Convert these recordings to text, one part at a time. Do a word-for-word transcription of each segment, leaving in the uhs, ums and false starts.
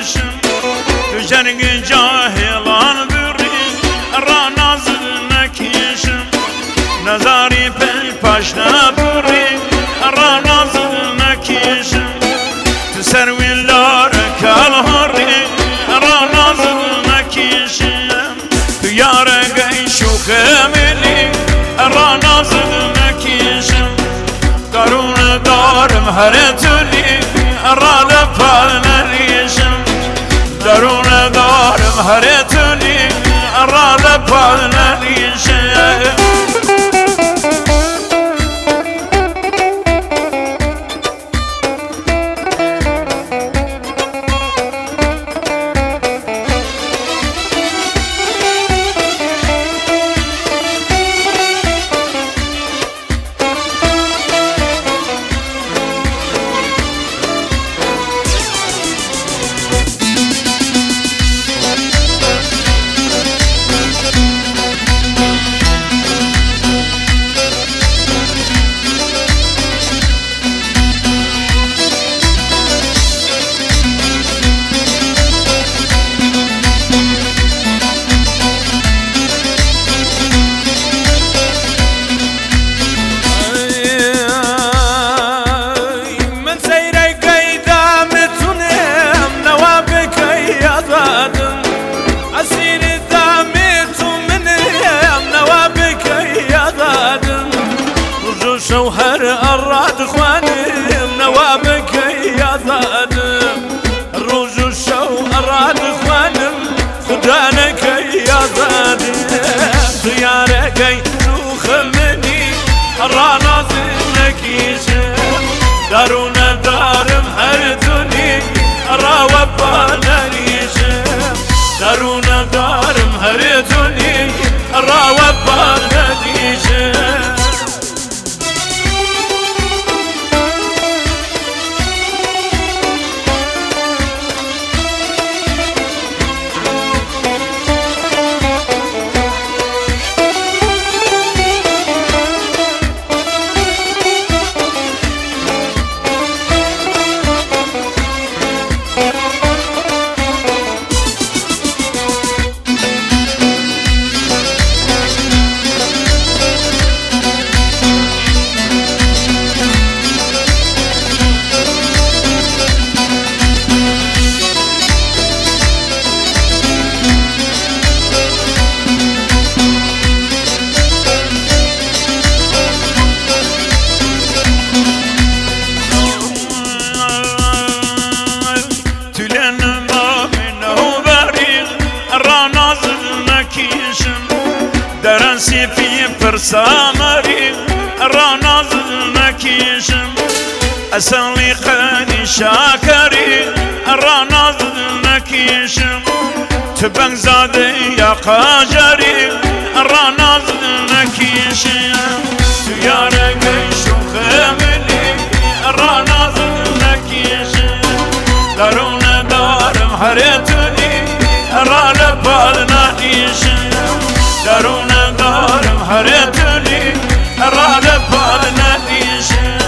نکیشم تو جنگ جاهلان بری را ناز نکیشم نظاری پی پاش نبری را ناز نکیشم تو سرویلار کالهاری را ناز نکیشم تو یارگی شوخملی را ناز نکیشم درون دارم هر تولی را لپال نریشم درون دارم هر تولی را لپال نریشم شوهر الراد خوانم نوابك يا ظالم الروج الشو الراد خوانم خدانك يا ظالم خيارك يخمني الرانا زلك يشم دارونا دارم هردوني الراوبانا يشم دارونا دارم هردوني الراوبانا يشم درن سیفی پرسامری را ناز نکیشم اصلی قنی شاکری را ناز نکیشم تبنگ زاده یا قاجری را ناز نکیشم تو یارگی شوخملی را ناز نکیشم درون دارم هر تولی را لپال نکیشم درون دارم هر تولی را لپال ندیشم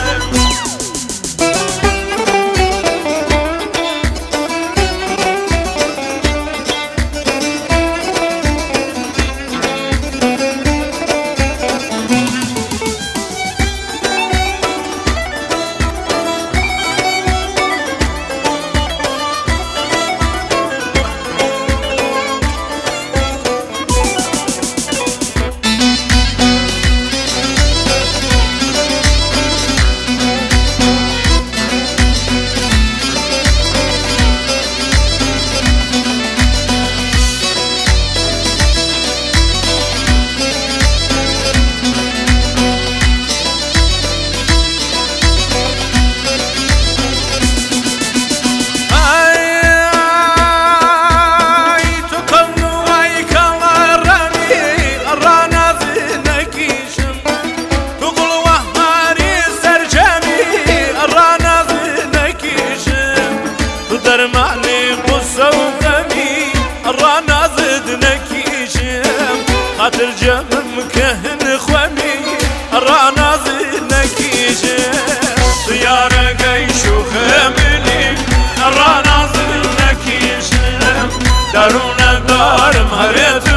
درماني قصة وغمي الرانا زد نكيشم خاطر جمم كهن خوامي الرانا زد نكيشم طيارة قيش وخملي الرانا زد نكيشم درونه دارم هرت